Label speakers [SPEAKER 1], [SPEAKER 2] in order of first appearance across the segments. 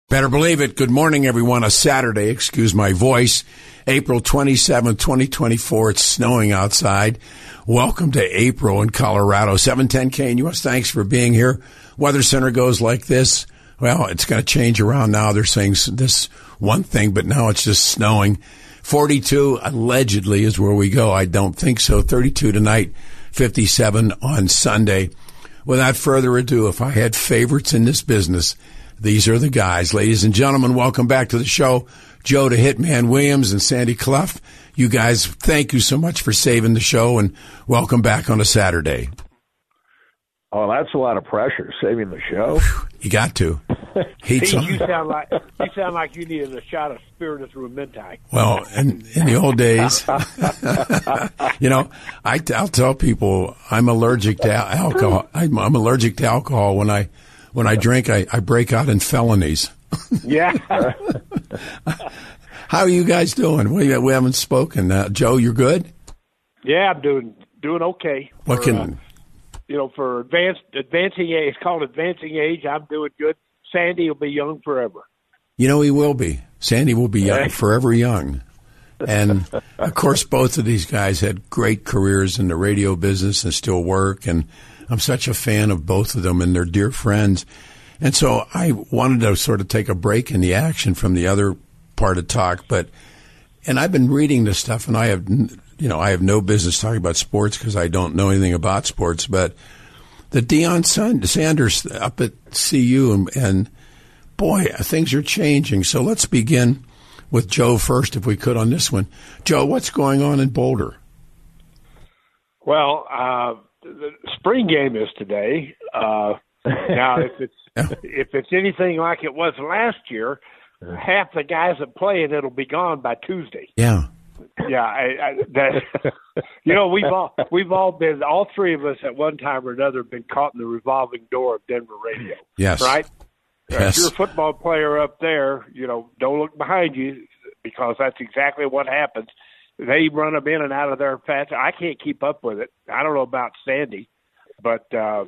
[SPEAKER 1] Better believe it. Good morning, everyone. A Saturday, excuse my voice, April 27th, 2024. It's snowing outside. Welcome to April in Colorado. 710 KNUS, thanks for being here. Weather Center goes like this. Well, it's going to change around now. They're saying this one thing, but now it's just snowing. 42 allegedly is where we go. I don't think so. 32 tonight, 57 on Sunday. Without further ado, if I had favorites in this business, these are the guys. Ladies and gentlemen, welcome back to the show. Joe the Hitman Williams and Sandy Clough. You guys, thank you so much for saving the show, and welcome back on a Saturday.
[SPEAKER 2] Oh, that's a lot of pressure, saving the show.
[SPEAKER 1] You got to.
[SPEAKER 3] You sound like you needed a shot of Spiritus Rumentai.
[SPEAKER 1] Well, in the old days, I'll tell people I'm allergic to alcohol. I'm allergic to alcohol. When I drink, I break out in felonies.
[SPEAKER 3] Yeah.
[SPEAKER 1] How are you guys doing? We haven't spoken. Joe, you're good?
[SPEAKER 3] Yeah, I'm doing okay. For advancing age, it's called advancing age. I'm doing good. Sandy will be young forever.
[SPEAKER 1] He will be. Sandy will be young, forever young. And, of course, both of these guys had great careers in the radio business and still work. And I'm such a fan of both of them, and they're dear friends. And so I wanted to sort of take a break in the action from the other part of talk. And I've been reading this stuff, and I have no business talking about sports because I don't know anything about sports. But the Deion Sanders up at CU, and boy, things are changing. So let's begin with Joe first, if we could, on this one. Joe, what's going on in Boulder?
[SPEAKER 3] Well, the spring game is today. Now, if it's anything like it was last year, half the guys that play and it'll be gone by Tuesday.
[SPEAKER 1] Yeah.
[SPEAKER 3] Yeah, we've all been, all three of us at one time or another, been caught in the revolving door of Denver radio.
[SPEAKER 1] Yes.
[SPEAKER 3] Right?
[SPEAKER 1] Yes.
[SPEAKER 3] If you're a football player up there, don't look behind you, because that's exactly what happens. They run them in and out of there fast. I can't keep up with it. I don't know about Sandy, but the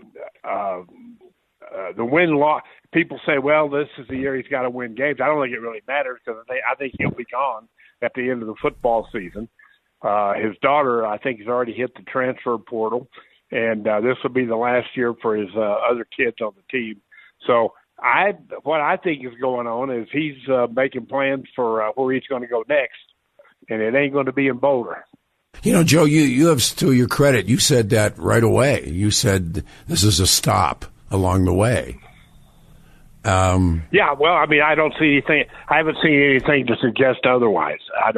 [SPEAKER 3] win-loss, people say, well, this is the year he's got to win games. I don't think it really matters, because I think he'll be gone at the end of the football season. His daughter, I think, has already hit the transfer portal, and this will be the last year for his other kids on the team. So what I think is going on is he's making plans for where he's going to go next, and it ain't going to be in Boulder.
[SPEAKER 1] Joe, you have, to your credit, you said that right away. You said this is a stop along the way.
[SPEAKER 3] Yeah, well, I mean, I don't see anything. I haven't seen anything to suggest otherwise.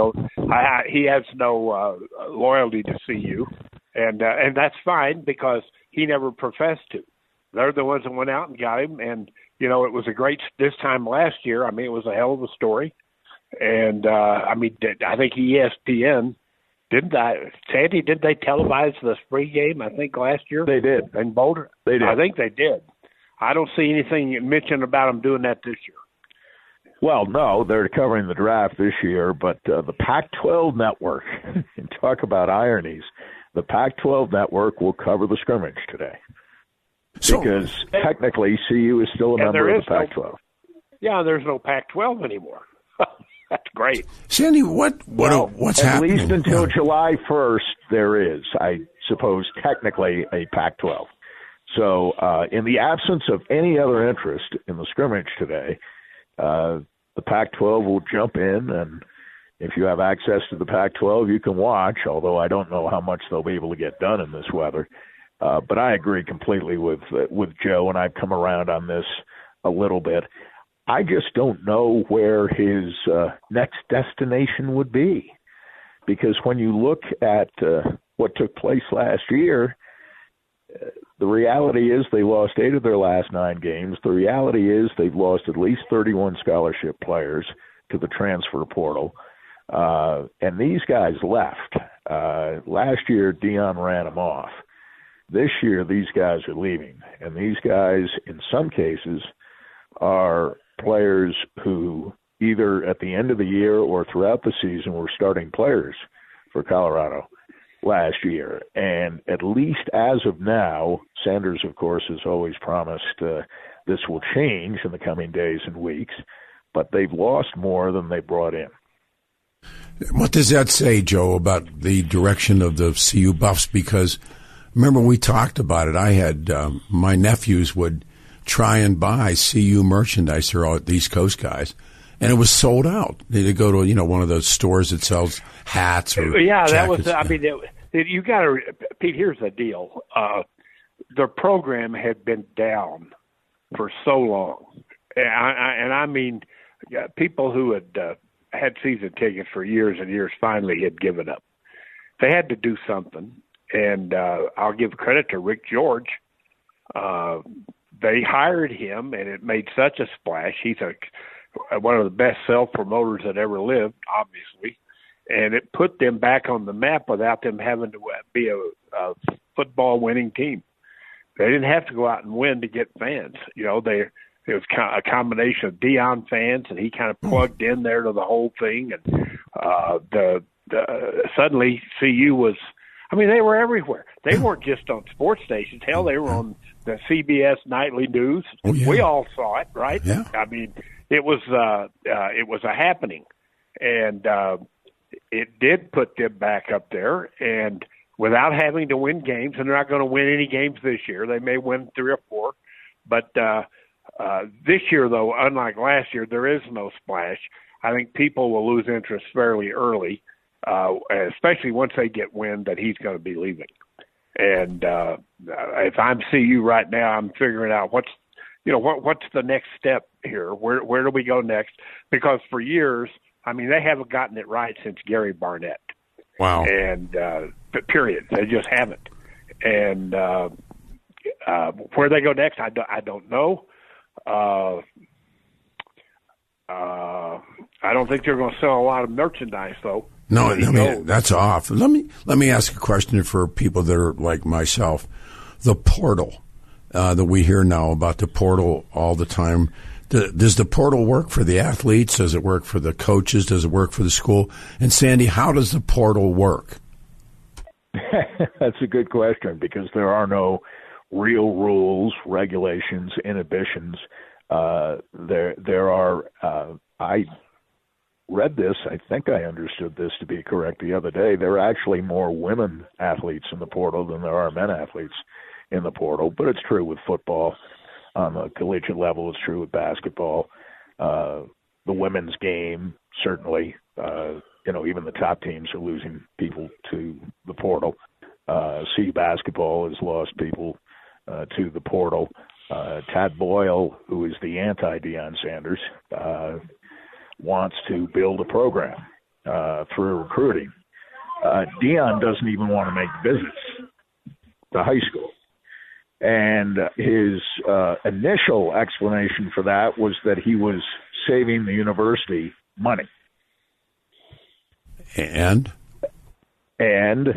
[SPEAKER 3] He has no loyalty to CU, and that's fine, because he never professed to. They're the ones that went out and got him, and it was a great this time last year. I mean, it was a hell of a story, and I think ESPN Sandy, did they televise the spring game? I think last year
[SPEAKER 2] they did
[SPEAKER 3] in Boulder.
[SPEAKER 2] They did.
[SPEAKER 3] I think they did. I don't see anything mentioned about them doing that this year.
[SPEAKER 2] Well, no, they're covering the draft this year, but the Pac-12 network, and talk about ironies, the Pac-12 network will cover the scrimmage today. Because technically CU is still a member of the Pac-12.
[SPEAKER 3] There's no Pac-12 anymore. That's great.
[SPEAKER 1] Sandy, what's happening?
[SPEAKER 2] At least until July 1st, there is, I suppose, technically a Pac-12. So in the absence of any other interest in the scrimmage today, the Pac-12 will jump in, and if you have access to the Pac-12, you can watch, although I don't know how much they'll be able to get done in this weather. But I agree completely with Joe, and I've come around on this a little bit. I just don't know where his next destination would be, because when you look at what took place last year, the reality is they lost 8 of their last 9 games. The reality is they've lost at least 31 scholarship players to the transfer portal. And these guys left. Last year, Deion ran them off. This year, these guys are leaving. And these guys, in some cases, are players who either at the end of the year or throughout the season were starting players for Colorado last year. And at least as of now, Sanders, of course, has always promised this will change in the coming days and weeks. but they've lost more than they brought in.
[SPEAKER 1] What does that say, Joe, about the direction of the CU Buffs? Because remember we talked about it. I had my nephews would try and buy CU merchandise. They're all East Coast guys, and it was sold out. They'd go to one of those stores that sells hats or
[SPEAKER 3] yeah,
[SPEAKER 1] jackets.
[SPEAKER 3] That was. I mean, you got to, Pete. Here's the deal. The program had been down for so long, and I mean, people who had season tickets for years and years finally had given up. They had to do something, and I'll give credit to Rick George. They hired him, and it made such a splash. He's one of the best self-promoters that ever lived, obviously, and it put them back on the map without them having to be a football-winning team. They didn't have to go out and win to get fans. It was kind of a combination of Deion fans, and he kind of plugged in there to the whole thing. And suddenly CU was, I mean, they were everywhere. They weren't just on sports stations. Hell, they were on the CBS nightly news.
[SPEAKER 1] Oh, yeah.
[SPEAKER 3] We all saw it, right?
[SPEAKER 1] Yeah.
[SPEAKER 3] I mean, it was a happening, and it did put them back up there. And without having to win games, and they're not going to win any games this year. They may win 3 or 4, but this year, though, unlike last year, there is no splash. I think people will lose interest fairly early, especially once they get wind that he's going to be leaving. And if I'm CU right now, I'm figuring out what's the next step here. Where do we go next? Because for years, I mean, they haven't gotten it right since Gary Barnett.
[SPEAKER 1] Wow.
[SPEAKER 3] And period, they just haven't. And where they go next, I don't know. I don't think they're going to sell a lot of merchandise, though.
[SPEAKER 1] No, I mean, that's off. Let me ask a question for people that are like myself. The portal that we hear now about the portal all the time. Does the portal work for the athletes? Does it work for the coaches? Does it work for the school? And Sandy, how does the portal work?
[SPEAKER 2] That's a good question because there are no real rules, regulations, inhibitions. There are. I read this. I think I understood this to be correct the other day. There are actually more women athletes in the portal than there are men athletes in the portal. But it's true with football on the collegiate level. It's true with basketball. The women's game certainly. Even the top teams are losing people to the portal. CU basketball has lost people to the portal. Tad Boyle, who is the anti-Deion Sanders, wants to build a program through recruiting. Deion doesn't even want to make visits to high school. And his initial explanation for that was that he was saving the university money.
[SPEAKER 1] And?
[SPEAKER 2] And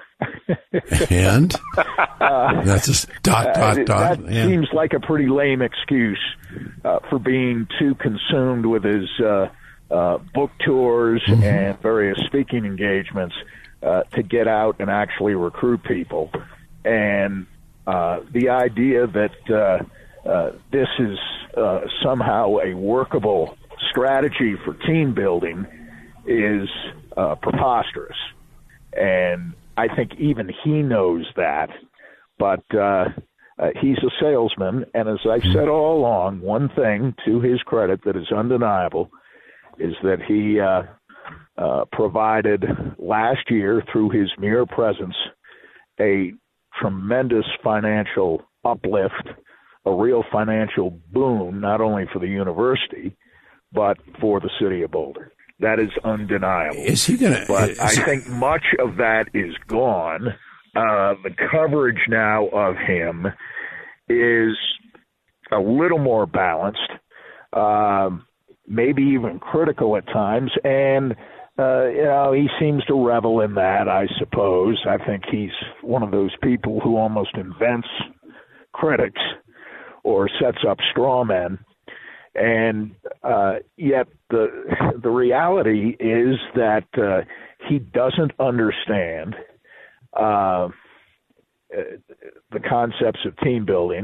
[SPEAKER 1] that's just dot.
[SPEAKER 2] That seems like a pretty lame excuse for being too consumed with his book tours and various speaking engagements to get out and actually recruit people. And the idea that this is somehow a workable strategy for team building is preposterous. And I think even he knows that, but he's a salesman, and as I've said all along, one thing to his credit that is undeniable is that he provided last year, through his mere presence, a tremendous financial uplift, a real financial boon, not only for the university, but for the city of Boulder. That is undeniable.
[SPEAKER 1] Is he going to?
[SPEAKER 2] But I think much of that is gone. The coverage now of him is a little more balanced, maybe even critical at times, and he seems to revel in that, I suppose. I think he's one of those people who almost invents critics or sets up straw men. And yet the reality is that he doesn't understand the concepts of team building.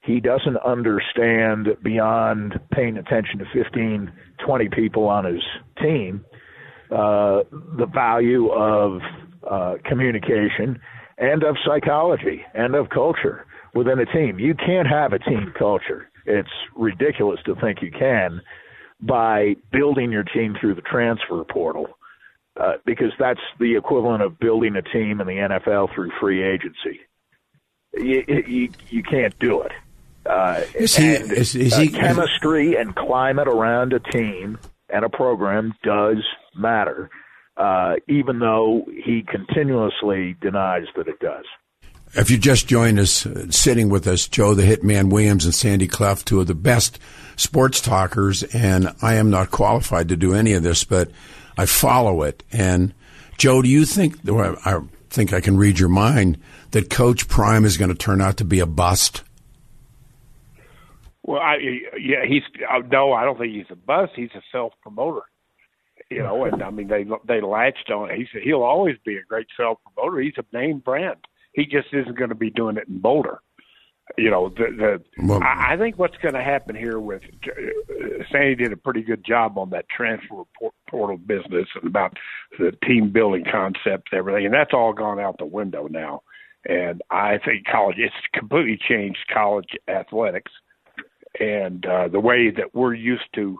[SPEAKER 2] He doesn't understand, beyond paying attention to 15, 20 people on his team, the value of communication and of psychology and of culture within a team. You can't have a team culture. It's ridiculous to think you can by building your team through the transfer portal, because that's the equivalent of building a team in the NFL through free agency. You can't do it. Chemistry and climate around a team and a program does matter, even though he continuously denies that it does.
[SPEAKER 1] If you just joined us, sitting with us, Joe the Hitman Williams and Sandy Clough, two of the best sports talkers, and I am not qualified to do any of this, but I follow it. And, Joe, do you think, I think I can read your mind, that Coach Prime is going to turn out to be a bust?
[SPEAKER 3] Well, no, I don't think he's a bust. He's a self-promoter. And I mean, they latched on it. He'll always be a great self-promoter. He's a name brand. He just isn't going to be doing it in Boulder. I think what's going to happen here with Sandy did a pretty good job on that transfer portal business and about the team building concept, everything, and that's all gone out the window now. And I think it's completely changed college athletics and the way that we're used to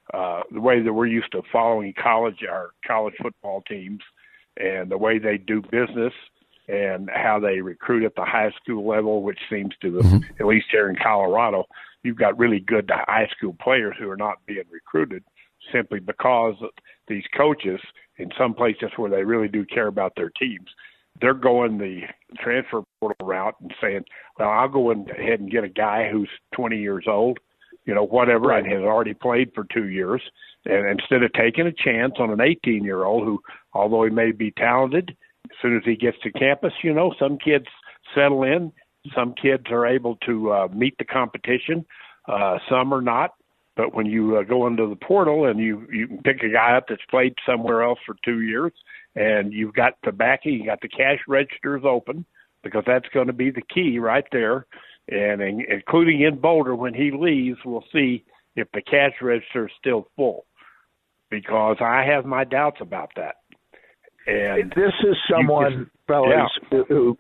[SPEAKER 3] following our college football teams and the way they do business and how they recruit at the high school level, which seems to, at least here in Colorado, you've got really good high school players who are not being recruited simply because these coaches, in some places where they really do care about their teams, they're going the transfer portal route and saying, well, I'll go ahead and get a guy who's 20 years old, whatever, right, and has already played for 2 years. And instead of taking a chance on an 18-year-old who, although he may be talented, as soon as he gets to campus, some kids settle in. Some kids are able to meet the competition. Some are not. But when you go into the portal and you can pick a guy up that's played somewhere else for 2 years, and you've got the backing, you got the cash registers open, because that's going to be the key right there. And including in Boulder, when he leaves, we'll see if the cash register is still full, because I have my doubts about that. And
[SPEAKER 2] this is someone, fellas, who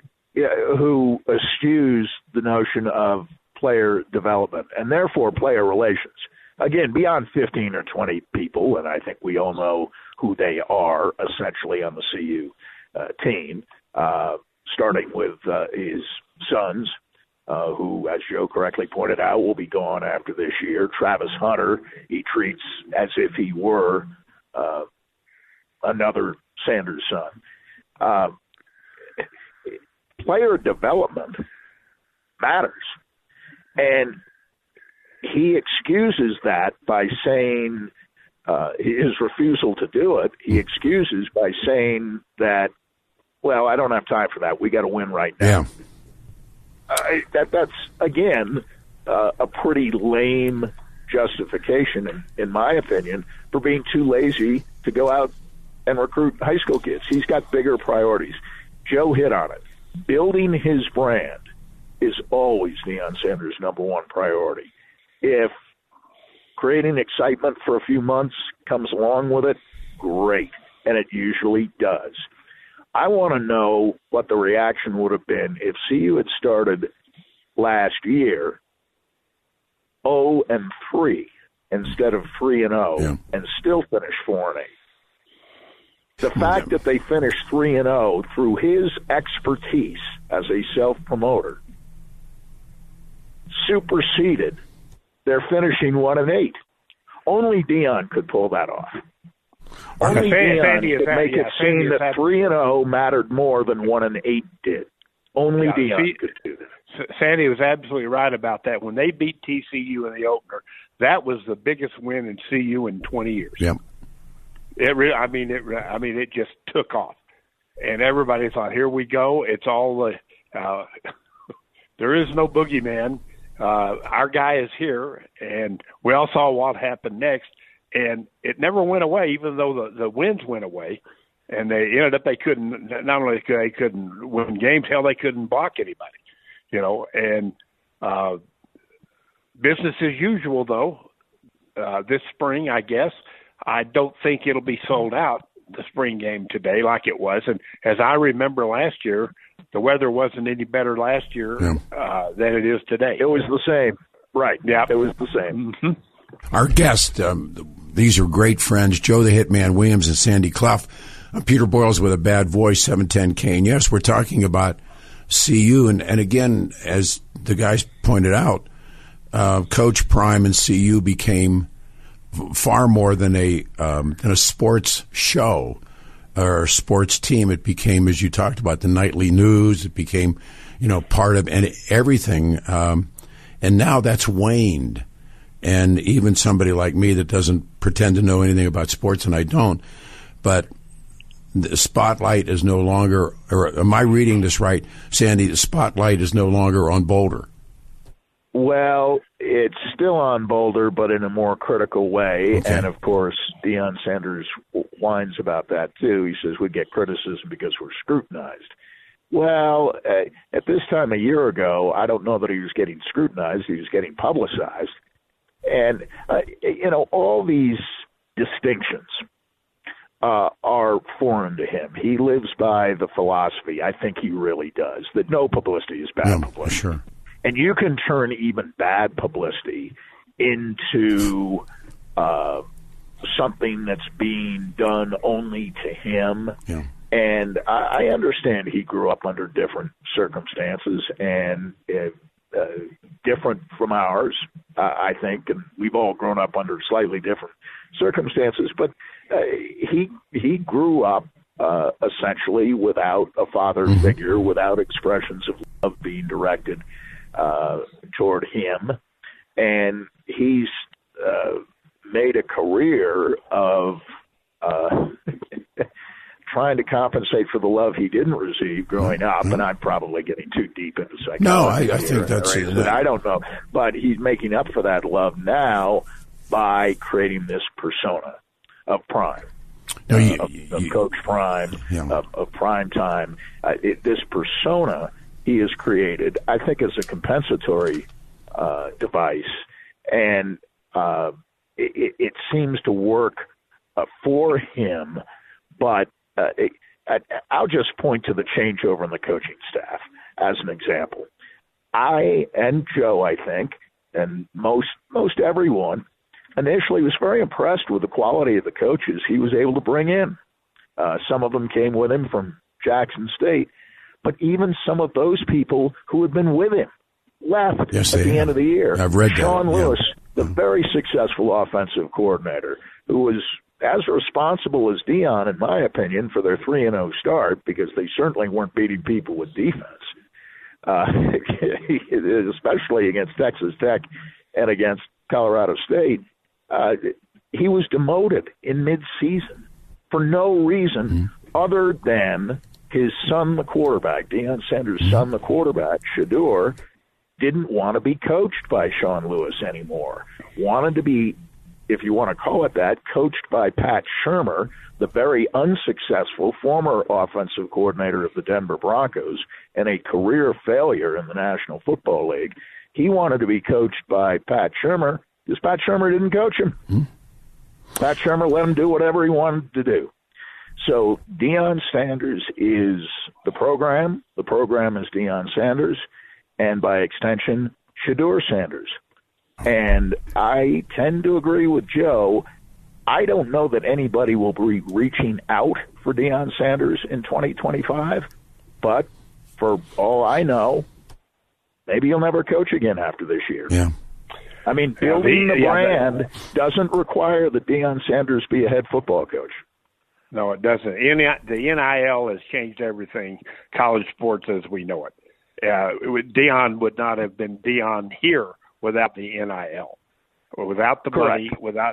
[SPEAKER 2] eschews the notion of player development and therefore player relations. Again, beyond 15 or 20 people, and I think we all know who they are essentially on the CU team, starting with his sons, who, as Joe correctly pointed out, will be gone after this year. Travis Hunter, he treats as if he were another Sanders' son. Player development matters. And he excuses that by saying his refusal to do it. He excuses by saying that, well, I don't have time for that. We got to win right now.
[SPEAKER 1] Yeah.
[SPEAKER 2] That's, again, a pretty lame justification, in my opinion, for being too lazy to go out and recruit high school kids. He's got bigger priorities. Joe hit on it. Building his brand is always Deion Sanders' number one priority. If creating excitement for a few months comes along with it, great, and it usually does. I want to know what the reaction would have been if CU had started last year 0-3 instead of 3-0 and still finished 4-8. The fact that they finished 3-0 through his expertise as a self-promoter superseded their finishing 1-8. Only Deion could pull that off. Only Deion could make it seem that 3-0 mattered more than 1-8 did. Only Deion could do that.
[SPEAKER 3] Sandy was absolutely right about that. When they beat TCU in the opener, that was the biggest win in CU in 20 years.
[SPEAKER 1] Yep.
[SPEAKER 3] It just took off, and everybody thought, "Here we go! It's all the there is no boogeyman. Our guy is here." And we all saw what happened next, and it never went away, even though the wins went away, and they ended up they couldn't win games, hell, they couldn't block anybody, And business as usual, though, this spring, I guess. I don't think it'll be sold out, the spring game today, like it was. And as I remember last year, the weather wasn't any better last year than it is today.
[SPEAKER 2] It was the same. Right.
[SPEAKER 3] Yeah.
[SPEAKER 2] It was the same.
[SPEAKER 3] Mm-hmm.
[SPEAKER 1] Our guest, these are great friends, Joe the Hitman Williams and Sandy Clough. I'm Peter Boyles with a bad voice, 710 Kane. Yes, we're talking about CU. And again, as the guys pointed out, Coach Prime and CU became far more than a sports show or sports team. It became, as you talked about, the nightly news. It became, part of and everything. And now that's waned. And even somebody like me that doesn't pretend to know anything about sports, and I don't, but the spotlight is no longer, or am I reading this right, Sandy? The spotlight is no longer on Boulder.
[SPEAKER 2] Well, it's still on Boulder, but in a more critical way.
[SPEAKER 1] Okay.
[SPEAKER 2] And, of course, Deion Sanders whines about that, too. He says we get criticism because we're scrutinized. Well, at this time a year ago, I don't know that he was getting scrutinized. He was getting publicized. And, all these distinctions are foreign to him. He lives by the philosophy, I think he really does, that no publicity is bad publicity.
[SPEAKER 1] Sure.
[SPEAKER 2] And you can turn even bad publicity into something that's being done only to him.
[SPEAKER 1] Yeah.
[SPEAKER 2] And I understand he grew up under different circumstances and different from ours, I think. And we've all grown up under slightly different circumstances. But he grew up essentially without a father figure, without expressions of love being directed toward him, and he's made a career of trying to compensate for the love he didn't receive growing up. And I'm probably getting too deep into psychology.
[SPEAKER 1] No, I think that's it.
[SPEAKER 2] I don't know, but he's making up for that love now by creating this persona of Prime.
[SPEAKER 1] No,
[SPEAKER 2] of Coach Prime, of Prime Time. This persona he has created, I think, is a compensatory device, and it seems to work for him. But I'll just point to the changeover in the coaching staff as an example. I and Joe, I think, and most everyone, initially was very impressed with the quality of the coaches he was able to bring in. Some of them came with him from Jackson State. But even some of those people who had been with him left at the end of the year.
[SPEAKER 1] I've read that.
[SPEAKER 2] Sean Lewis, the very successful offensive coordinator, who was as responsible as Deion, in my opinion, for their 3-0 start, because they certainly weren't beating people with defense, especially against Texas Tech and against Colorado State. He was demoted in midseason for no reason other than his son, the quarterback, Deion Sanders' son, the quarterback, Shedeur, didn't want to be coached by Sean Lewis anymore. Wanted to be, if you want to call it that, coached by Pat Shurmur, the very unsuccessful former offensive coordinator of the Denver Broncos and a career failure in the National Football League. He wanted to be coached by Pat Shurmur because Pat Shurmur didn't coach him. Pat Shurmur let him do whatever he wanted to do. So Deion Sanders is the program is Deion Sanders, and by extension, Shedeur Sanders. And I tend to agree with Joe. I don't know that anybody will be reaching out for Deion Sanders in 2025, but for all I know, maybe he'll never coach again after this year.
[SPEAKER 1] Yeah.
[SPEAKER 2] I mean, building the brand doesn't require that Deion Sanders be a head football coach.
[SPEAKER 3] No, it doesn't. The NIL has changed everything, college sports as we know it. Deion would not have been Deion here without the NIL, without the money,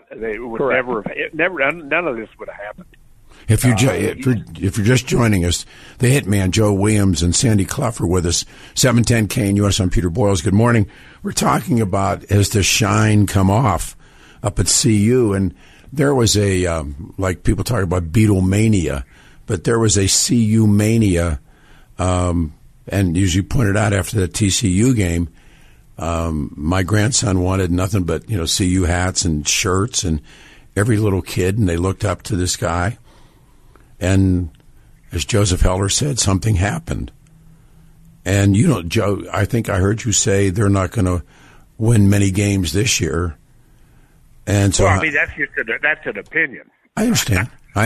[SPEAKER 3] none of this would have happened.
[SPEAKER 1] If you're just joining us, the Hitman, Joe Williams and Sandy Clough are with us. 710 KNUS, I'm Peter Boyles. Good morning. We're talking about has the shine come off up at CU, and there was a, like people talk about Beatlemania, but there was a CU mania, and as you pointed out after the TCU game, My grandson wanted nothing but, CU hats and shirts and every little kid, and they looked up to this guy. And as Joseph Heller said, something happened. And, Joe, I think I heard you say they're not going to win many games this year. And so,
[SPEAKER 3] that's an opinion.
[SPEAKER 1] I understand.
[SPEAKER 3] I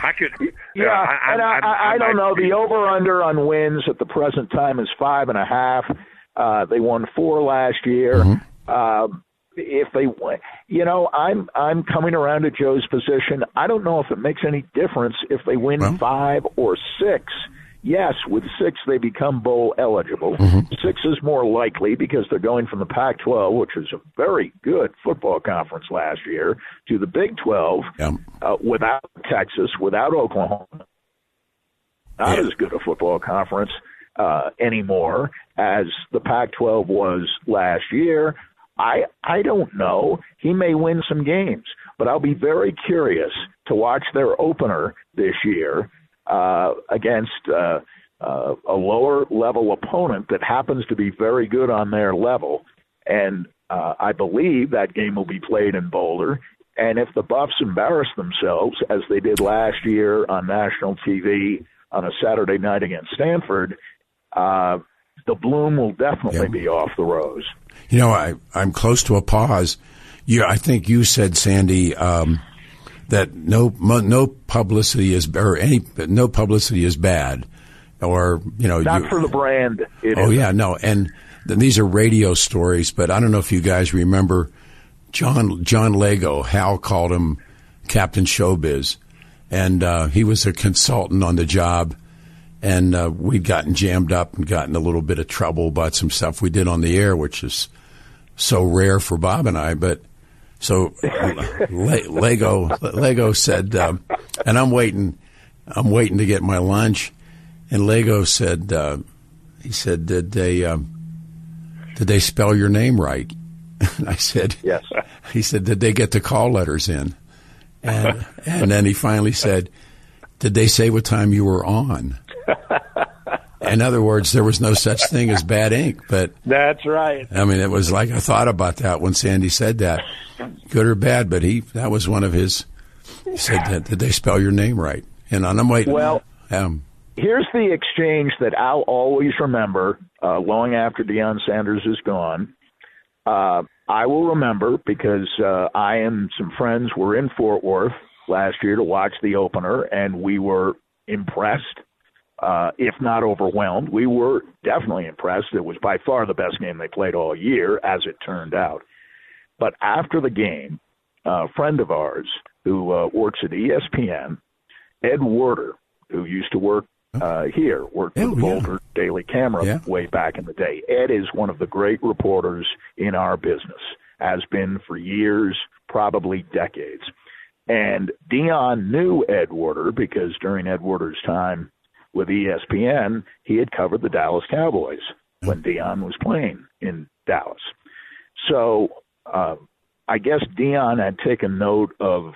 [SPEAKER 2] don't know. The over/under on wins at the present time is 5.5. They won 4 last year.
[SPEAKER 1] Mm-hmm.
[SPEAKER 2] If they win, I'm coming around to Joe's position. I don't know if it makes any difference if they win 5 or 6. Yes, with 6 they become bowl eligible.
[SPEAKER 1] Mm-hmm.
[SPEAKER 2] 6 is more likely because they're going from the Pac-12, which was a very good football conference last year, to the Big 12 without Texas, without Oklahoma. Not as good a football conference anymore as the Pac-12 was last year. I don't know. He may win some games, but I'll be very curious to watch their opener this year against a lower-level opponent that happens to be very good on their level. And I believe that game will be played in Boulder. And if the Buffs embarrass themselves, as they did last year on national TV on a Saturday night against Stanford, the bloom will definitely be off the rose.
[SPEAKER 1] I'm close to a pause. I think you said, Sandy, that no publicity is no publicity is bad, or
[SPEAKER 2] not for the brand.
[SPEAKER 1] And these are radio stories, but I don't know if you guys remember John Lego. Hal called him Captain Showbiz, and he was a consultant on the job. And we'd gotten jammed up and gotten a little bit of trouble about some stuff we did on the air, which is so rare for Bob and I. But so Lego said, and I'm waiting to get my lunch. And Lego said, he said, did they spell your name right? And I said,
[SPEAKER 2] yes.
[SPEAKER 1] He said, did they get the call letters in? And then he finally said, did they say what time you were on? In other words, there was no such thing as bad ink. But
[SPEAKER 3] that's right.
[SPEAKER 1] I mean, it was like I thought about that when Sandy said that, good or bad. But that was one of his. He said, "Did they spell your name right?" And I'm waiting.
[SPEAKER 2] Well, here's the exchange that I'll always remember long after Deion Sanders is gone. I will remember because I and some friends were in Fort Worth last year to watch the opener, and we were impressed. If not overwhelmed, we were definitely impressed. It was by far the best game they played all year, as it turned out. But after the game, a friend of ours who works at ESPN, Ed Werder, who used to work here, worked for the Boulder Daily Camera way back in the day. Ed is one of the great reporters in our business, has been for years, probably decades. And Deion knew Ed Werder because during Ed Werder's time with ESPN, he had covered the Dallas Cowboys when Deion was playing in Dallas. So I guess Deion had taken note of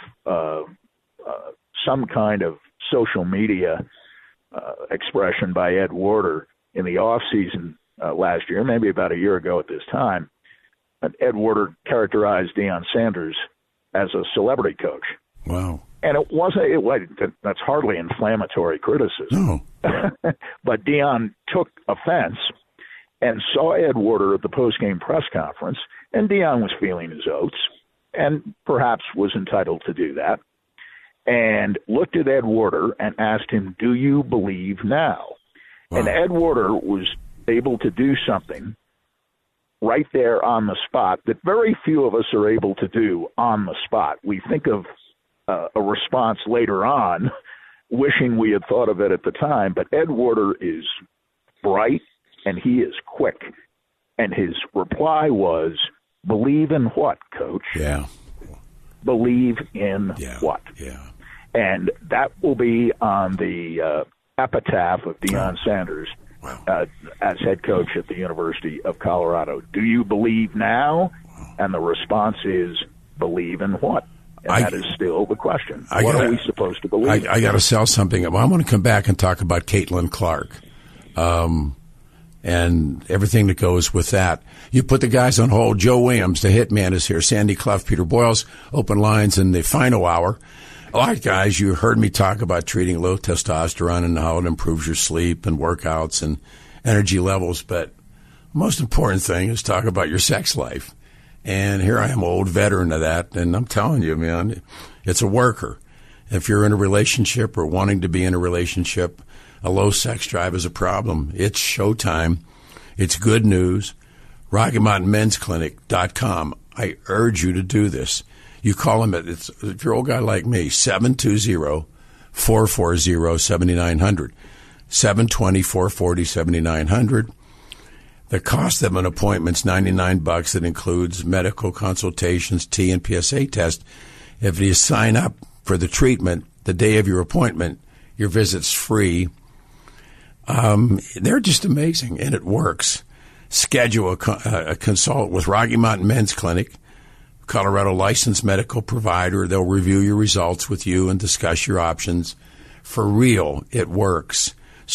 [SPEAKER 2] some kind of social media expression by Ed Werder in the offseason last year, maybe about a year ago at this time. And Ed Werder characterized Deion Sanders as a celebrity coach.
[SPEAKER 1] Wow.
[SPEAKER 2] And that's hardly inflammatory criticism.
[SPEAKER 1] No.
[SPEAKER 2] But Deion took offense and saw Ed Werder at the postgame press conference, and Deion was feeling his oats, and perhaps was entitled to do that, and looked at Ed Werder and asked him, "Do you believe now?" Wow. And Ed Werder was able to do something right there on the spot that very few of us are able to do on the spot. We think of a response later on, wishing we had thought of it at the time. But Ed Werder is bright, and he is quick. And his reply was, "Believe in what, Coach?"
[SPEAKER 1] Yeah.
[SPEAKER 2] Believe in what?
[SPEAKER 1] Yeah.
[SPEAKER 2] And that will be on the epitaph of Deion Sanders as head coach at the University of Colorado. Do you believe now? And the response is, believe in what? And that is still the question. What are we supposed to believe? I
[SPEAKER 1] got to sell something. I want to come back and talk about Caitlin Clark. and everything that goes with that. You put the guys on hold. Joe Williams, the hitman, is here. Sandy Clough, Peter Boyles, open lines in the final hour. All right, guys, you heard me talk about treating low testosterone and how it improves your sleep and workouts and energy levels. But the most important thing is talk about your sex life. And here I am, old veteran of that. And I'm telling you, man, it's a worker. If you're in a relationship or wanting to be in a relationship, a low sex drive is a problem. It's showtime. It's good news. RockyMountainMen'sClinic.com. I urge you to do this. You call them if you're an old guy like me, 720-440-7900. 720-440-7900. The cost of an appointment's $99. It includes medical consultations, T and PSA test. If you sign up for the treatment the day of your appointment, your visit's free. They're just amazing, and it works. Schedule a consult with Rocky Mountain Men's Clinic, Colorado licensed medical provider. They'll review your results with you and discuss your options. For real, it works.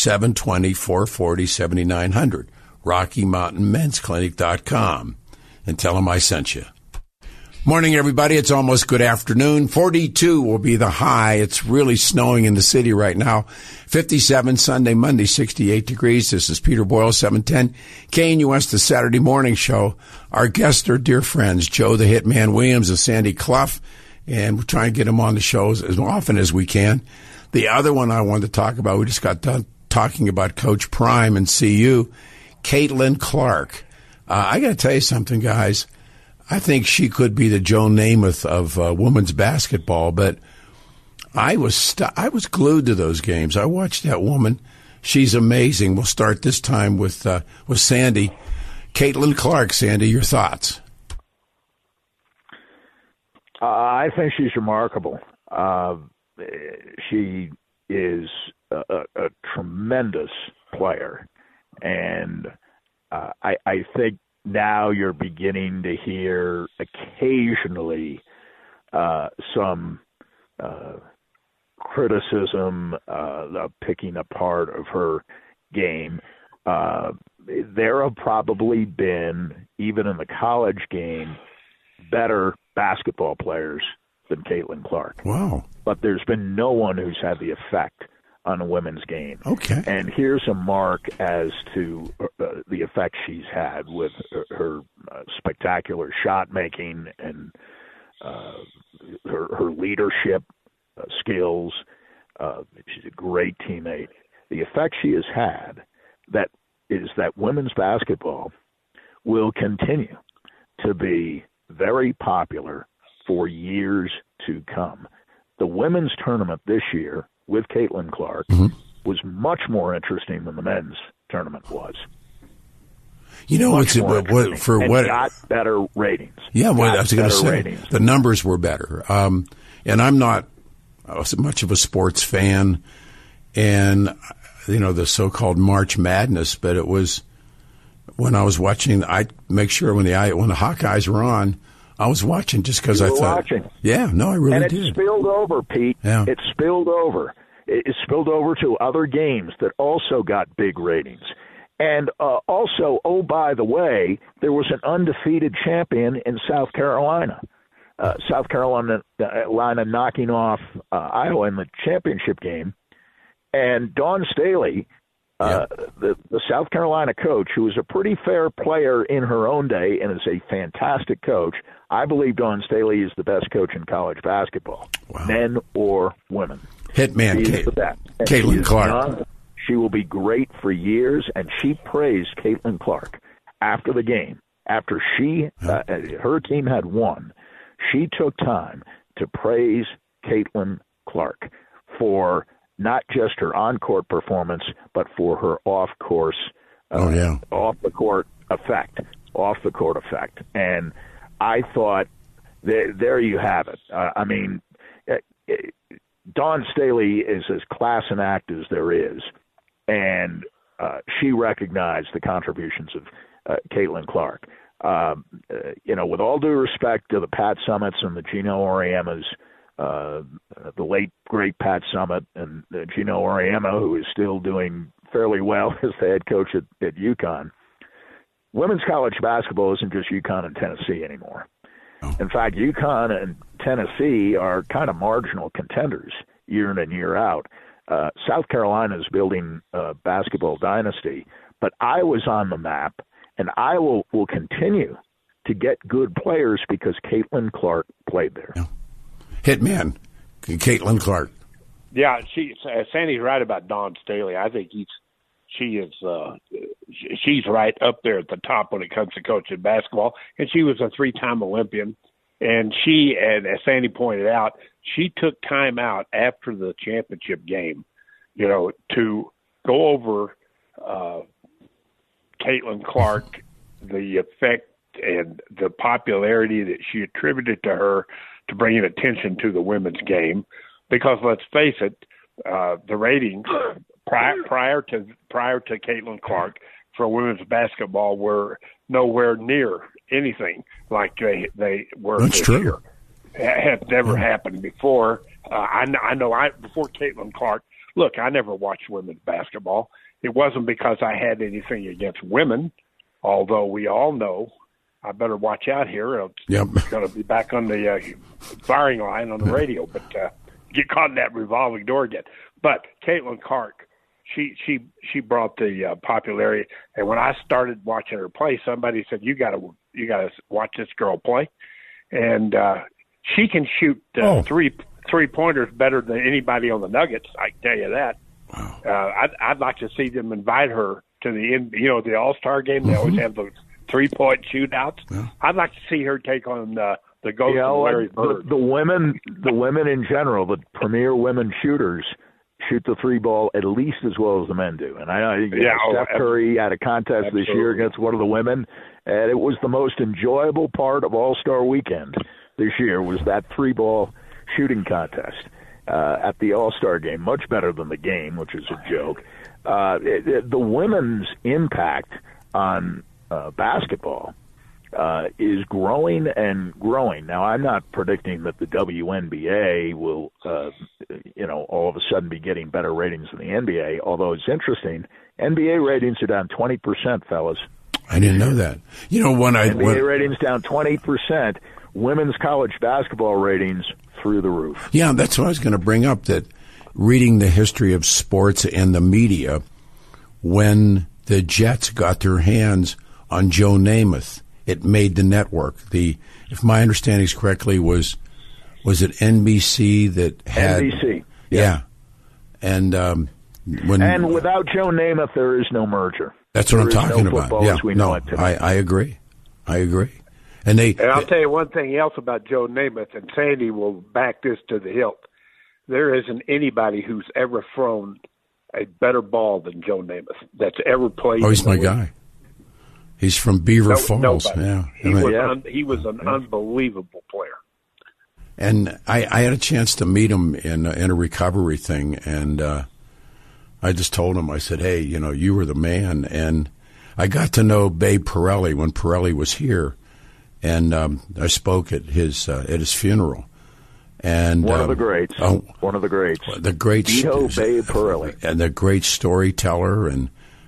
[SPEAKER 1] 720-440-7900. RockyMountainMen'sClinic.com. And tell them I sent you. Morning, everybody. It's almost good afternoon. 42 will be the high. It's really snowing in the city right now. 57 Sunday, Monday, 68 degrees. This is Peter Boyle, 710 KNUS, the Saturday morning show. Our guests are dear friends, Joe the Hitman Williams and Sandy Clough, and we're trying to get them on the shows as often as we can. The other one I wanted to talk about, we just got done talking about Coach Prime and CU, Caitlin Clark. I got to tell you something, guys. I think she could be the Joe Namath of women's basketball, but I was glued to those games. I watched that woman. She's amazing. We'll start this time with Sandy. Caitlin Clark, Sandy, your thoughts?
[SPEAKER 2] I think she's remarkable. She is a tremendous player, and I think now you're beginning to hear occasionally some criticism of picking apart of her game. There have probably been, even in the college game, better basketball players than Caitlin Clark.
[SPEAKER 1] Wow.
[SPEAKER 2] But there's been no one who's had the effect on a women's game.
[SPEAKER 1] Okay.
[SPEAKER 2] And here's a mark as to the effect she's had with her spectacular shot making and her leadership skills. She's a great teammate. The effect she has had that women's basketball will continue to be very popular for years to come. The women's tournament this year with Caitlin Clark was much more interesting than the men's tournament was.
[SPEAKER 1] You know,
[SPEAKER 2] got better ratings.
[SPEAKER 1] Yeah, well, I was going to say the numbers were better. And I'm not much of a sports fan, and the so-called March Madness. But it was when I was watching. I make sure when the Hawkeyes were on, I was watching just because I thought.
[SPEAKER 2] Watching.
[SPEAKER 1] Yeah, no, I really did.
[SPEAKER 2] And it spilled over, Pete.
[SPEAKER 1] Yeah.
[SPEAKER 2] It spilled over. It spilled over to other games that also got big ratings. And also, oh, by the way, there was an undefeated champion in South Carolina. South Carolina knocking off Iowa in the championship game. And Dawn Staley, the South Carolina coach, who was a pretty fair player in her own day and is a fantastic coach, I believe Dawn Staley is the best coach in college basketball, men or women.
[SPEAKER 1] Hitman Caitlin Clark.
[SPEAKER 2] Young. She will be great for years, and she praised Caitlin Clark after the game. After her team had won, she took time to praise Caitlin Clark for not just her on-court performance, but for her off-court effect. And I thought, there you have it. Dawn Staley is as class and act as there is, and she recognized the contributions of Caitlin Clark. With all due respect to the Pat Summits and the Gino Auriemmas, the late, great Pat Summitt and Gino Auriemma, who is still doing fairly well as the head coach at UConn. Women's college basketball isn't just UConn and Tennessee anymore. Oh. In fact, UConn and Tennessee are kind of marginal contenders year in and year out. South Carolina is building a basketball dynasty, but Iowa's on the map, and Iowa will continue to get good players because Caitlin Clark played there.
[SPEAKER 1] Yeah. Hitman, Caitlin Clark.
[SPEAKER 3] Yeah, Sandy's right about Dawn Staley. I think she's right up there at the top when it comes to coaching basketball, and she was a 3-time Olympian. And she, and as Sandy pointed out, she took time out after the championship game, to go over Caitlin Clark, the effect and the popularity that she attributed to her to bringing attention to the women's game. Because let's face it, the ratings prior to Caitlin Clark for women's basketball were nowhere near anything like they were
[SPEAKER 1] That's
[SPEAKER 3] this
[SPEAKER 1] true.
[SPEAKER 3] year. It had never happened before. I know before Caitlin Clark. Look, I never watched women's basketball. It wasn't because I had anything against women, although we all know I better watch out here. I'm going to be back on the firing line on the radio, but get caught in that revolving door again. But Caitlin Clark, she brought the popularity, and when I started watching her play, somebody said, "You got to watch this girl play," and she can shoot 3-pointers better than anybody on the Nuggets. I can tell you that. Wow. I'd like to see them invite her to the All-Star game. They always have those 3-point shootouts. Yeah. I'd like to see her take on the ghost of Larry Bird.
[SPEAKER 2] The women in general, the premier women shooters, shoot the 3-ball at least as well as the men do. And I know Steph Curry had a contest this year against one of the women, and it was the most enjoyable part of All-Star Weekend this year was that 3-ball shooting contest at the All-Star game. Much better than the game, which is a joke. The women's impact on basketball is growing and growing. Now, I'm not predicting that the WNBA will, all of a sudden be getting better ratings than the NBA, although it's interesting. NBA ratings are down 20%, fellas.
[SPEAKER 1] I didn't know that.
[SPEAKER 2] NBA ratings down 20%. Women's college basketball ratings through the roof.
[SPEAKER 1] Yeah, that's what I was going to bring up, that reading the history of sports and the media, when the Jets got their hands on Joe Namath, it made the network. If my understanding is correctly, was it NBC that had
[SPEAKER 2] NBC?
[SPEAKER 1] Yeah, and
[SPEAKER 2] without Joe Namath, there is no merger.
[SPEAKER 1] That's what I'm talking about. Yeah, I agree. And
[SPEAKER 3] I'll tell you one thing else about Joe Namath, and Sandy will back this to the hilt. There isn't anybody who's ever thrown a better ball than Joe Namath that's ever played.
[SPEAKER 1] Oh, he's my guy. He's from Beaver Falls.
[SPEAKER 3] Nobody. Yeah, he was an unbelievable player.
[SPEAKER 1] And I had a chance to meet him in a recovery thing, and I just told him, I said, "Hey, you were the man." And I got to know Babe Pirelli when Pirelli was here, and I spoke at his funeral. And
[SPEAKER 2] one of the greats. One of the greats.
[SPEAKER 1] The great
[SPEAKER 2] Babe Pirelli,
[SPEAKER 1] and the great storyteller, and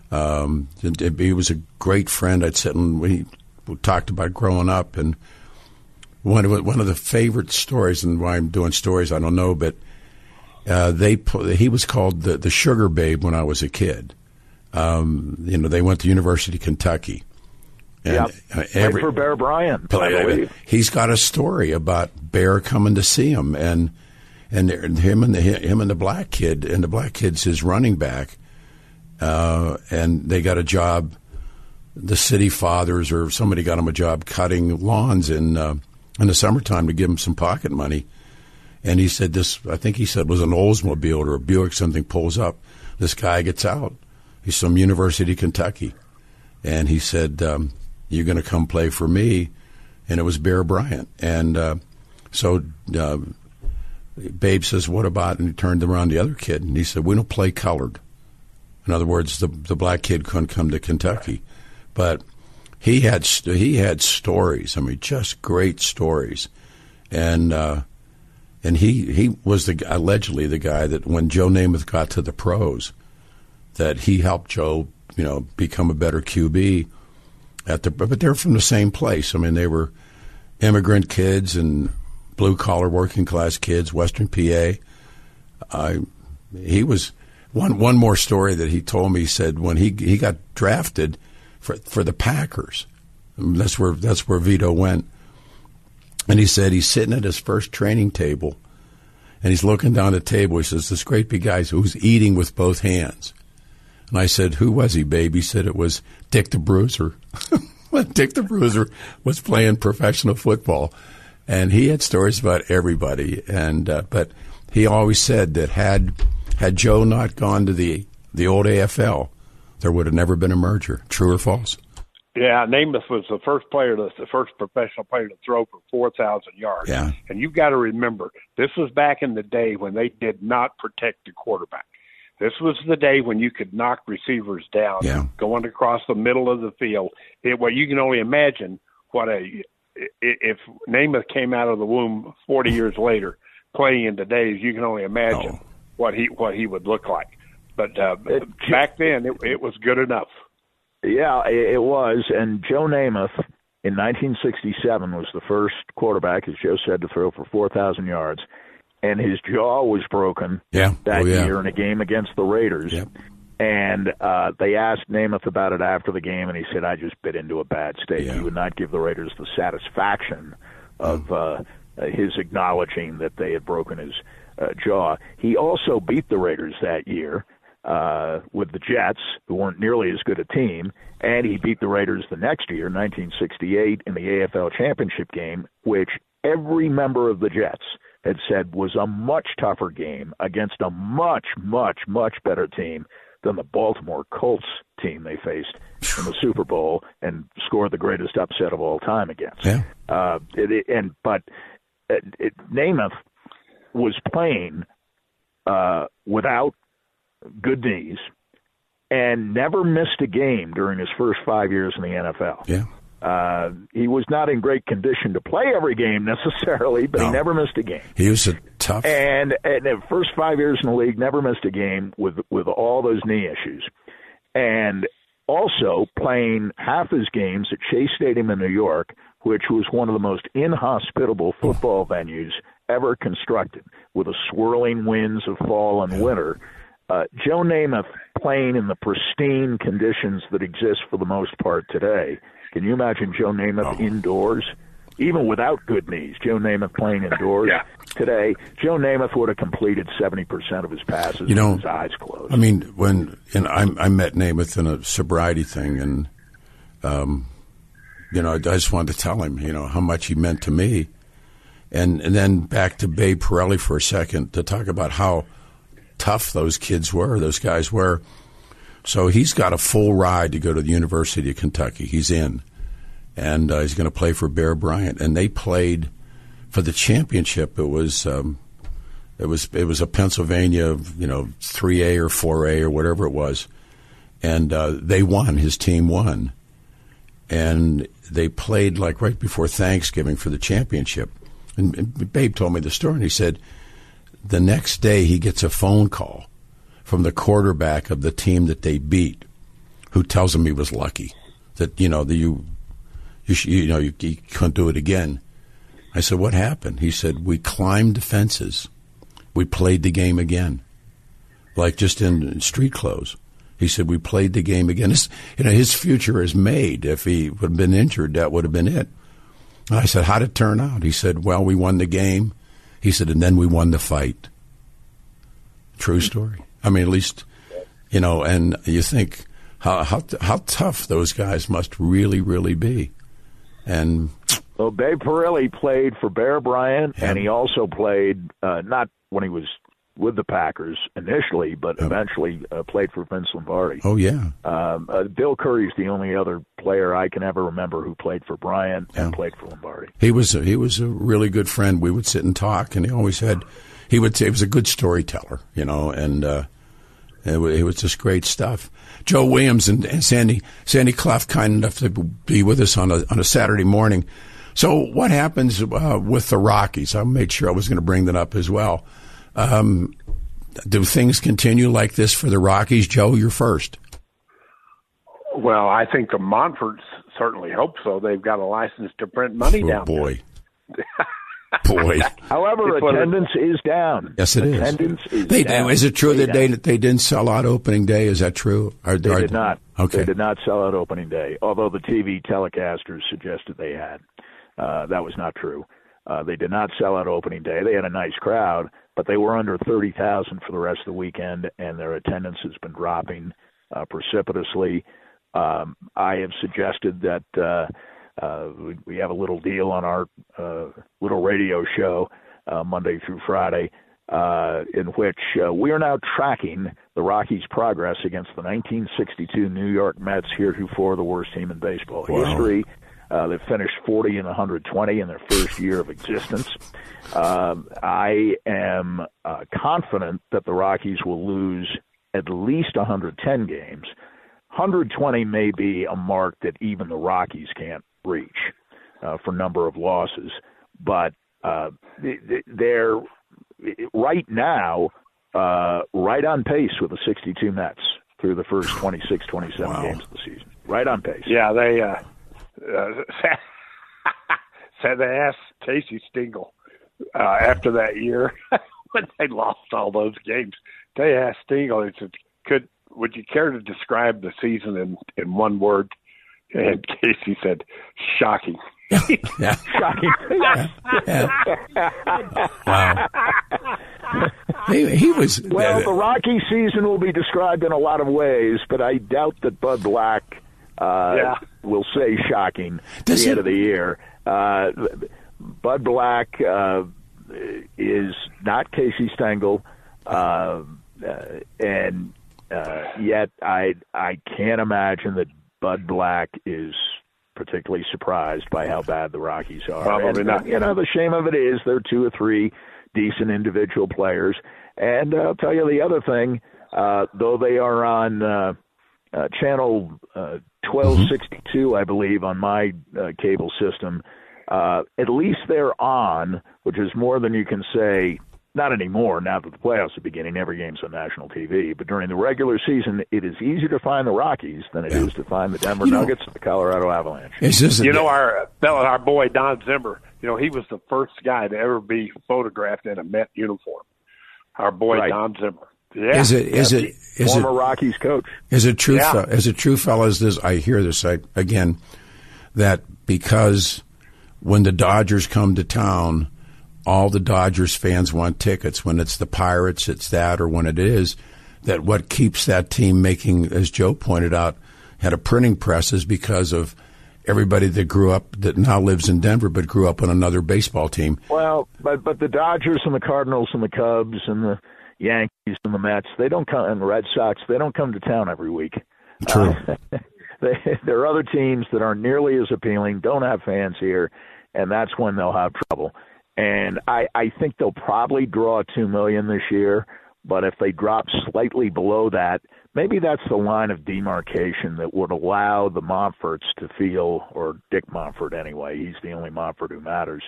[SPEAKER 1] he was a great friend. I'd sit and we talked about growing up, and one of the favorite stories, and why I'm doing stories, I don't know, but he was called the Sugar Babe when I was a kid. They went to University of Kentucky. And
[SPEAKER 2] played for Bear Bryant, I believe.
[SPEAKER 1] He's got a story about Bear coming to see him, and him and the black kid, and the black kid's his running back, and they got a job. The city fathers or somebody got him a job cutting lawns in the summertime to give him some pocket money. And he said I think he said was an Oldsmobile or a Buick, something pulls up. This guy gets out. He's from University of Kentucky, and he said, "You're going to come play for me," and it was Bear Bryant. And so Babe says, "What about?" And he turned around to the other kid, and he said, "We don't play colored." In other words, the black kid couldn't come to Kentucky, but he had stories. I mean, just great stories, and he was allegedly the guy that when Joe Namath got to the pros, that he helped Joe, become a better QB but they're from the same place. I mean, they were immigrant kids and blue-collar working-class kids, Western PA. He was one more story that he told me. He said when he got drafted for the Packers, that's where Vito went, and he said he's sitting at his first training table, and he's looking down the table. He says, this great big guy who's eating with both hands. And I said, who was he, babe? He said it was Dick the Bruiser. Dick the Bruiser was playing professional football, and he had stories about everybody. And but he always said that had Joe not gone to the old AFL, there would have never been a merger. True or false?
[SPEAKER 3] Yeah, Namath was the first professional player to throw for 4,000 yards.
[SPEAKER 1] Yeah.
[SPEAKER 3] And you've got to remember, this was back in the day when they did not protect the quarterback. This was the day when you could knock receivers down, going across the middle of the field. You can only imagine if Namath came out of the womb 40 years later playing in today's. You can only imagine what he would look like. But back then, it was good enough.
[SPEAKER 2] Yeah, it was. And Joe Namath in 1967 was the first quarterback, as Joe said, to throw for 4,000 yards. And his jaw was broken that year in a game against the Raiders. Yep. And they asked Namath about it after the game, and he said, I just bit into a bad state. He would not give the Raiders the satisfaction of his acknowledging that they had broken his jaw. He also beat the Raiders that year with the Jets, who weren't nearly as good a team, and he beat the Raiders the next year, 1968, in the AFL Championship game, which every member of the Jets had said was a much tougher game against a much, much, much better team than the Baltimore Colts team they faced in the Super Bowl and scored the greatest upset of all time against.
[SPEAKER 1] Yeah.
[SPEAKER 2] Namath was playing without good knees and never missed a game during his first 5 years in the NFL.
[SPEAKER 1] Yeah.
[SPEAKER 2] He was not in great condition to play every game necessarily, but he never missed a game.
[SPEAKER 1] He was a tough.
[SPEAKER 2] And the first 5 years in the league, never missed a game with all those knee issues. And also playing half his games at Shea Stadium in New York, which was one of the most inhospitable football venues ever constructed, with the swirling winds of fall and winter. Joe Namath playing in the pristine conditions that exist for the most part today. Can you imagine Joe Namath indoors? Even without good knees, Joe Namath playing indoors today, Joe Namath would have completed 70% of his passes with his eyes closed.
[SPEAKER 1] I mean, I met Namath in a sobriety thing, and, I just wanted to tell him, how much he meant to me. And then back to Babe Pirelli for a second to talk about how tough those guys were. So he's got a full ride to go to the University of Kentucky. He's in, and he's going to play for Bear Bryant. And they played for the championship. It was a Pennsylvania, 3A or 4A or whatever it was, and they won. His team won, and they played like right before Thanksgiving for the championship. And Babe told me the story, and he said the next day he gets a phone call from the quarterback of the team that they beat, who tells him he was lucky, that you couldn't do it again. I said, what happened? He said, we climbed the fences. We played the game again, like just in street clothes. He said, we played the game again. His future is made. If he would have been injured, that would have been it. And I said, how'd it turn out? He said, well, we won the game. He said, and then we won the fight. True story. I mean, at least, and you think how tough those guys must really, really be. And
[SPEAKER 2] well, Babe Pirelli played for Bear Bryant, and he also played not when he was with the Packers initially, but eventually played for Vince Lombardi.
[SPEAKER 1] Oh yeah.
[SPEAKER 2] Bill Curry's the only other player I can ever remember who played for Bryant and played for Lombardi.
[SPEAKER 1] He was a really good friend. We would sit and talk, and he was a good storyteller, and it was just great stuff. Joe Williams and Sandy Clough, kind enough to be with us on a Saturday morning. So what happens with the Rockies? I made sure I was going to bring that up as well. do things continue like this for the Rockies? Joe, you're first.
[SPEAKER 3] Well, I think the Montforts certainly hope so. They've got a license to print money down
[SPEAKER 1] boy.
[SPEAKER 3] there.
[SPEAKER 1] Boy.
[SPEAKER 2] However, attendance is down.
[SPEAKER 1] Yes, it is.
[SPEAKER 2] Attendance is down.
[SPEAKER 1] Is it true that they didn't sell out opening day? Is that true?
[SPEAKER 2] They did not.
[SPEAKER 1] Okay.
[SPEAKER 2] They did not sell out opening day, although the TV telecasters suggested they had. That was not true. They did not sell out opening day. They had a nice crowd, but they were under 30,000 for the rest of the weekend, and their attendance has been dropping precipitously. I have suggested that we have a little deal on our little radio show Monday through Friday in which we are now tracking the Rockies' progress against the 1962 New York Mets, heretofore the worst team in baseball history. They finished 40 and 120 in their first year of existence. I am confident that the Rockies will lose at least 110 games. 120 may be a mark that even the Rockies can't reach for number of losses, but they're right now right on pace with the 62 Mets through the first 26, 27 games of the season. Right on pace.
[SPEAKER 3] Yeah, they said they asked Casey Stengel after that year when they lost all those games. They asked Stengel, they said, would you care to describe the season in one word? And Casey said, shocking.
[SPEAKER 1] Yeah.
[SPEAKER 2] Shocking.
[SPEAKER 1] Wow. He was.
[SPEAKER 2] Well, the Rocky season will be described in a lot of ways, but I doubt that Bud Black will say shocking at the end of the year. Bud Black is not Casey Stengel, and yet I can't imagine that Bud Black is particularly surprised by how bad the Rockies are.
[SPEAKER 3] Probably not.
[SPEAKER 2] The shame of it is there are two or three decent individual players. And I'll tell you the other thing, though they are on channel 1262, I believe, on my cable system, at least they're on, which is more than you can say. Not anymore, now that the playoffs are beginning. Every game's on national TV. But during the regular season, it is easier to find the Rockies than it is to find the Denver Nuggets and the Colorado Avalanche.
[SPEAKER 3] Our boy Don Zimmer, he was the first guy to ever be photographed in a Met uniform. Our boy Don Zimmer. Yeah.
[SPEAKER 1] Is it
[SPEAKER 2] former Rockies coach?
[SPEAKER 1] Is it true? Is it true, fellas? I hear this again, that because when the Dodgers come to town, all the Dodgers fans want tickets. When it's the Pirates, it's that, or when it is, that what keeps that team making, as Joe pointed out, had a printing press is because of everybody that grew up, that now lives in Denver, but grew up on another baseball team.
[SPEAKER 2] Well, but the Dodgers and the Cardinals and the Cubs and the Yankees and the Mets, they don't come, and the Red Sox, they don't come to town every week.
[SPEAKER 1] True.
[SPEAKER 2] There are other teams that aren't nearly as appealing, don't have fans here, and that's when they'll have trouble. And I think they'll probably draw 2 million this year, but if they drop slightly below that, maybe that's the line of demarcation that would allow the Montforts to feel, or Dick Montfort anyway, he's the only Montfort who matters,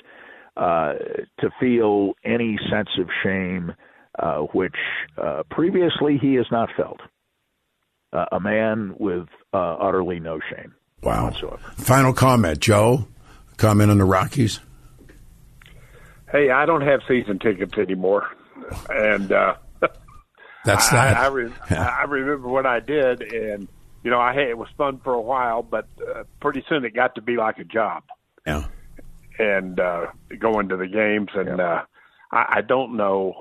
[SPEAKER 2] to feel any sense of shame, which previously he has not felt. A man with utterly no shame whatsoever.
[SPEAKER 1] Final comment, Joe. Comment on the Rockies.
[SPEAKER 3] Hey, I don't have season tickets anymore, and
[SPEAKER 1] that's that.
[SPEAKER 3] I remember when I did, and it was fun for a while, but pretty soon it got to be like a job.
[SPEAKER 1] Yeah.
[SPEAKER 3] And going to the games, and I don't know.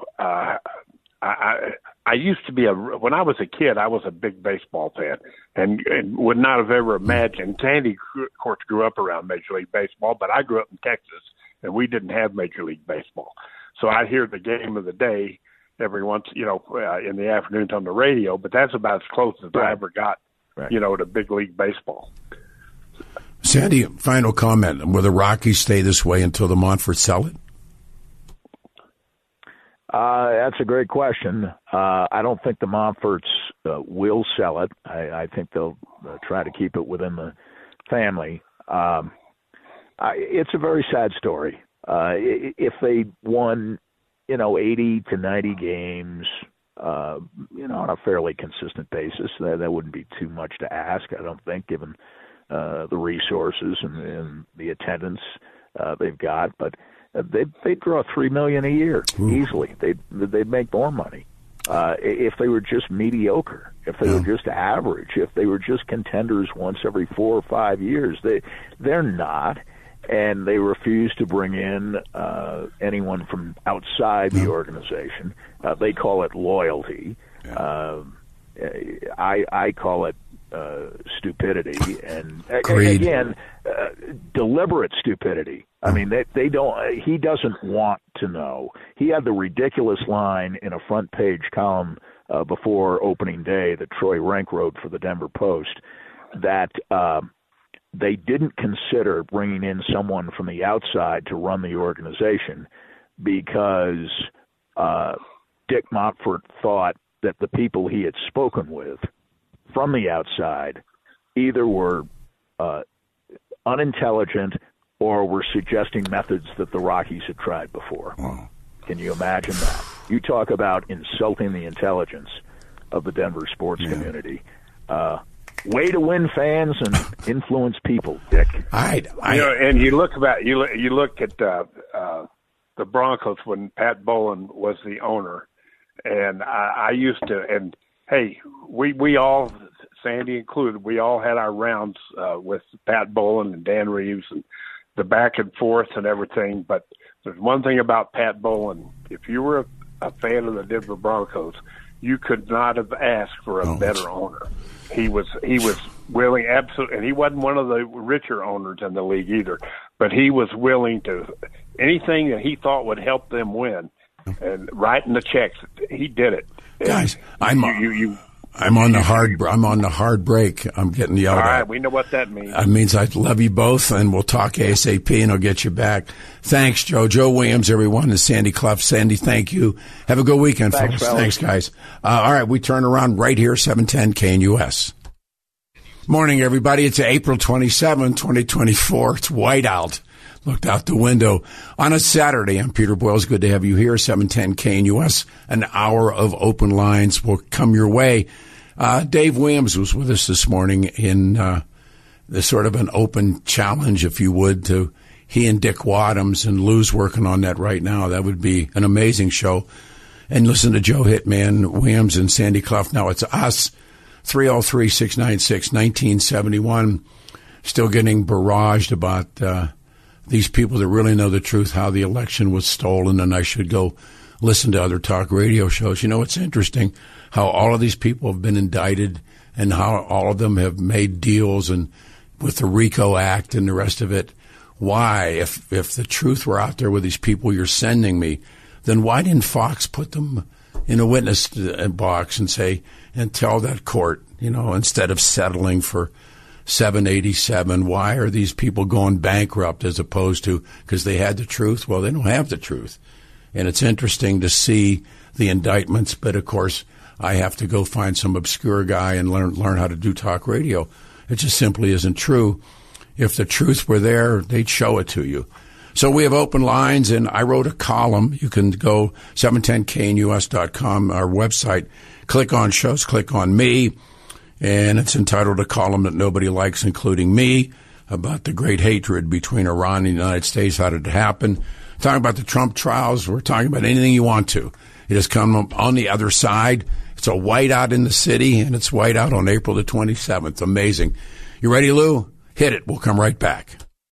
[SPEAKER 3] I used to be when I was a kid, I was a big baseball fan, and would not have ever imagined. Sandy, of course, grew up around Major League Baseball, but I grew up in Texas, and we didn't have Major League Baseball. So I'd hear the game of the day every once, in the afternoons on the radio, but that's about as close as I ever got, to big league baseball.
[SPEAKER 1] Sandy, final comment. Will the Rockies stay this way until the Montforts sell it?
[SPEAKER 2] That's a great question. I don't think the Montforts will sell it. I think they'll try to keep it within the family. It's a very sad story. If they won, 80 to 90 games, on a fairly consistent basis. That wouldn't be too much to ask, I don't think, given the resources and the attendance they've got. But they'd draw $3 million a year easily. They'd make more money if they were just mediocre, if they were just average, if they were just contenders once every 4 or 5 years. They're not. And they refuse to bring in anyone from outside the organization. They call it loyalty. I call it stupidity, and again, deliberate stupidity. I mean, they don't. He doesn't want to know. He had the ridiculous line in a front page column before opening day that Troy Renck wrote for the Denver Post that. They didn't consider bringing in someone from the outside to run the organization because Dick Montfort thought that the people he had spoken with from the outside either were unintelligent or were suggesting methods that the Rockies had tried before. Wow. Can you imagine that? You talk about insulting the intelligence of the Denver sports community. Way to win fans and influence people, Dick.
[SPEAKER 3] And you look at the Broncos when Pat Bowlen was the owner, and I used to. And hey, we all, Sandy included, we all had our rounds with Pat Bowlen and Dan Reeves and the back and forth and everything. But there's one thing about Pat Bowlen: if you were a fan of the Denver Broncos, you could not have asked for a better owner. He was willing, absolutely, and he wasn't one of the richer owners in the league either. But he was willing to anything that he thought would help them win, and writing the checks, he did it.
[SPEAKER 1] Guys, I'm on the hard break. I'm getting yelled at.
[SPEAKER 3] All right, we know what that means.
[SPEAKER 1] That means I love you both, and we'll talk ASAP, and I'll get you back. Thanks, Joe. Joe Williams, everyone, and Sandy Clough. Sandy, thank you. Have a good weekend, folks. Thanks, guys. All right, we turn around right here, 710 KNUS. Morning, everybody. It's April 27, 2024. It's white out. Looked out the window on a Saturday. I'm Peter Boyles. Good to have you here. 710 KNUS. An hour of open lines will come your way. Dave Williams was with us this morning in the sort of an open challenge, if you would, to he and Dick Wadhams, and Lou's working on that right now. That would be an amazing show. And listen to Joe Hitman Williams and Sandy Clough. Now it's us, 303-696-1971. Still getting barraged about these people that really know the truth, how the election was stolen, and I should go listen to other talk radio shows. You know, it's interesting how all of these people have been indicted and how all of them have made deals and with the RICO Act and the rest of it. Why, if the truth were out there with these people you're sending me, then why didn't Fox put them in a witness box and say, and tell that court, you know, instead of settling for $787, why are these people going bankrupt as opposed to because they had the truth? Well, they don't have the truth. And it's interesting to see the indictments, but of course I have to go find some obscure guy and learn how to do talk radio. It just simply isn't true. If the truth were there, they'd show it to you. So we have open lines, and I wrote a column. You can go 710knus.com, our website, click on shows, click on me, and it's entitled A Column That Nobody Likes, Including Me, about the great hatred between Iran and the United States. How did it happen? Talking about the Trump trials. We're talking about anything you want to. It has come up on the other side. It's a whiteout in the city, and it's whiteout on April the 27th. Amazing. You ready, Lou? Hit it. We'll come right back.